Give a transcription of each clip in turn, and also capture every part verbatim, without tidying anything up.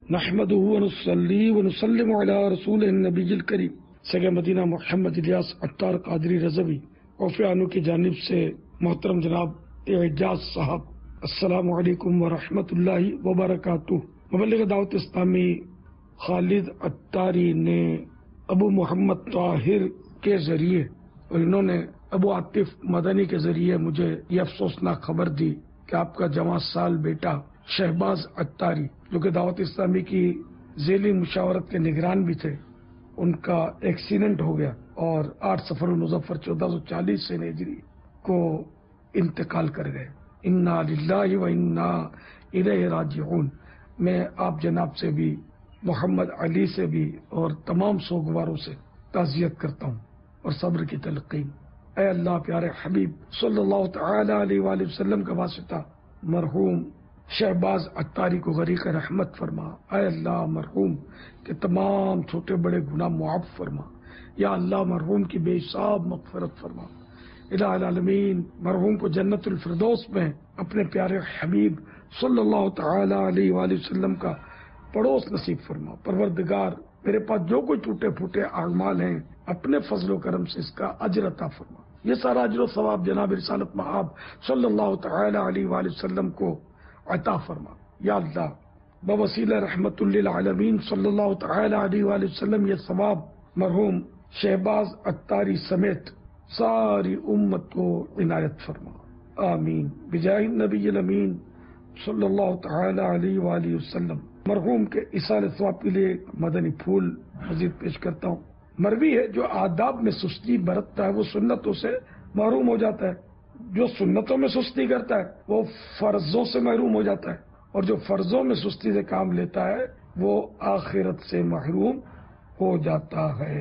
نحمده ونصلي ونسلم على رسول النبی الکریم سگے مدینہ محمد الیاس عطار قادری رضوی اوفیانو کی جانب سے محترم جناب اعجاز صاحب، السلام علیکم ورحمۃ اللہ وبرکاتہ۔ مبلغ دعوت اسلامی خالد عطاری نے ابو محمد طاہر کے ذریعے اور انہوں نے ابو عاطف مدنی کے ذریعے مجھے یہ افسوسناک خبر دی کہ آپ کا جوان سال بیٹا شہباز عطاری، جو کہ دعوت اسلامی کی ذیلی مشاورت کے نگران بھی تھے، ان کا ایکسیڈنٹ ہو گیا اور آٹھ سفر المظفر چودہ سو چالیس سے ہجری کو انتقال کر گئے۔ انا للہ و انا الیہ راجعون۔ میں آپ جناب سے بھی، محمد علی سے بھی اور تمام سوگواروں سے تعزیت کرتا ہوں اور صبر کی تلقین۔ اے اللہ پیارے حبیب صلی اللہ تعالی علیہ وآلہ وسلم کا واسطہ مرحوم شہباز عطاری کو غریق رحمت فرما۔ اے اللہ مرحوم کے تمام چھوٹے بڑے گناہ معاف فرما۔ یا اللہ مرحوم کی بے حساب مغفرت فرما۔ الہ العالمین مرحوم کو جنت الفردوس میں اپنے پیارے حبیب صلی اللہ تعالی علیہ وآلہ وسلم کا پڑوس نصیب فرما۔ پروردگار میرے پاس جو کوئی ٹوٹے پھوٹے اعمال ہیں اپنے فضل و کرم سے اس کا اجر عطا فرما۔ یہ سارا اجر و ثواب جناب رسالت مآب صلی اللہ تعالی علیہ وآلہ وسلم کو عطا فرما۔ یا اللہ بوسیلہ رحمت للعالمین صلی اللہ تعالی علیہ وآلہ وسلم یہ ثواب مرحوم شہباز عطاری سمیت ساری امت کو عنایت فرما، آمین بجاہ النبی الامین صلی اللہ تعالی علیہ وآلہ وسلم۔ مرحوم کے اصال ثواب کے لیے مدنی پھول مزید پیش کرتا ہوں۔ مروی ہے جو آداب میں سستی برتتا ہے وہ سنتوں سے محروم ہو جاتا ہے، جو سنتوں میں سستی کرتا ہے وہ فرضوں سے محروم ہو جاتا ہے، اور جو فرضوں میں سستی سے کام لیتا ہے وہ آخرت سے محروم ہو جاتا ہے۔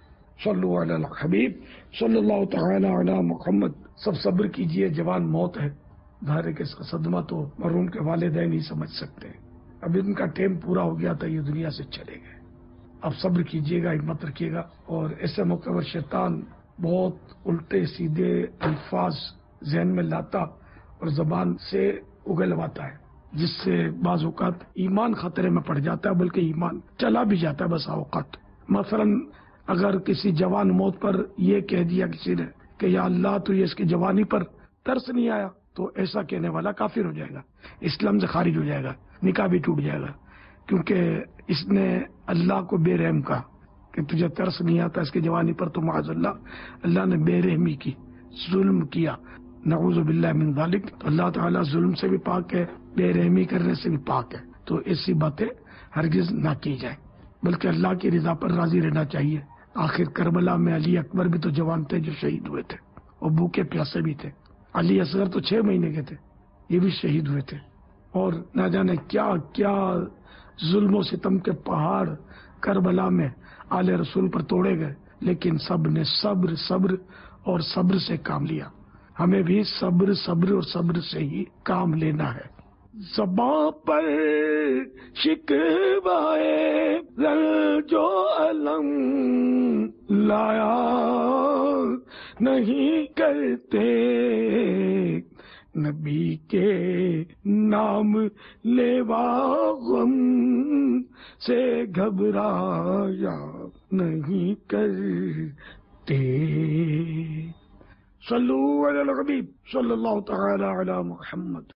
صلو علی الحبیب صلی اللہ تعالی علی محمد۔ سب صبر کیجئے، جوان موت ہے، دھارے کے صدمہ تو مرحوم کے والدین ہی سمجھ سکتے ہیں۔ اب ان کا ٹائم پورا ہو گیا تھا، یہ دنیا سے چلے گئے۔ اب صبر کیجئے گا، ہمت رکھیے گا، اور ایسے موقع پر شیطان بہت الٹے سیدھے الفاظ ذہن میں لاتا اور زبان سے اگلواتا ہے، جس سے بعض اوقات ایمان خطرے میں پڑ جاتا ہے، بلکہ ایمان چلا بھی جاتا ہے بس اوقات۔ مثلا اگر کسی جوان موت پر یہ کہہ دیا کسی نے کہ یا اللہ تو یہ اس کی جوانی پر ترس نہیں آیا، تو ایسا کہنے والا کافر ہو جائے گا، اسلام سے خارج ہو جائے گا، نکاح بھی ٹوٹ جائے گا، کیونکہ اس نے اللہ کو بے رحم کہا کہ تجھے ترس نہیں آتا اس کی جوانی پر، تو معاذ اللہ اللہ نے بے رحمی کی، ظلم کیا، نعوذ باللہ من ذالک۔ تو اللہ تعالیٰ ظلم سے بھی پاک ہے، بے رحمی کرنے سے بھی پاک ہے، تو ایسی باتیں ہرگز نہ کی جائیں، بلکہ اللہ کی رضا پر راضی رہنا چاہیے۔ آخر کربلا میں علی اکبر بھی تو جوان تھے جو شہید ہوئے تھے، اور بھوکے پیاسے بھی تھے۔ علی اصغر تو چھ مہینے کے تھے، یہ بھی شہید ہوئے تھے، اور نہ جانے کیا کیا ظلم و ستم کے پہاڑ کربلا میں آل رسول پر توڑے گئے، لیکن سب نے صبر صبر اور صبر سے کام لیا۔ ہمیں بھی صبر صبر اور صبر سے ہی کام لینا ہے۔ زباں پر شکوائے رنج و الم لایا نہیں کرتے، نبی کے نام لیوا غم سے گھبرایا نہیں کرتے۔ صلو علی الحبیب صلی اللہ تعالی علی محمد۔